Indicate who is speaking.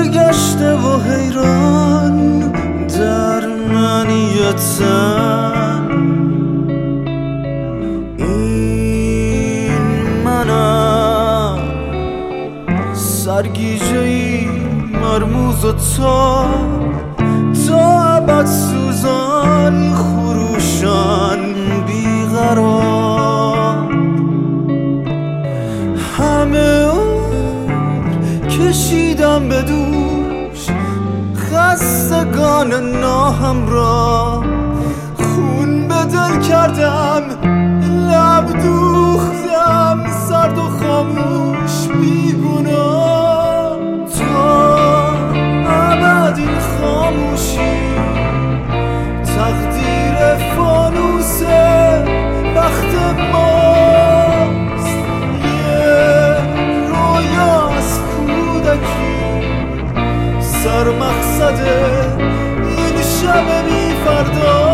Speaker 1: سرگشته و حیران در منیتن، این منم سرگیجه‌ای مرموز و تا ابد سوزان خروشان بیقرار. همه عمر کشیدم به دوش خستگان ناهمراه، خون به دل کردم لب دوختم سرد و خاموش بیگناه. تا ابد این خاموشی تقدیر فانوس بخت ماست، یه رویا از کودکی سر مقصد این شب بی فردا.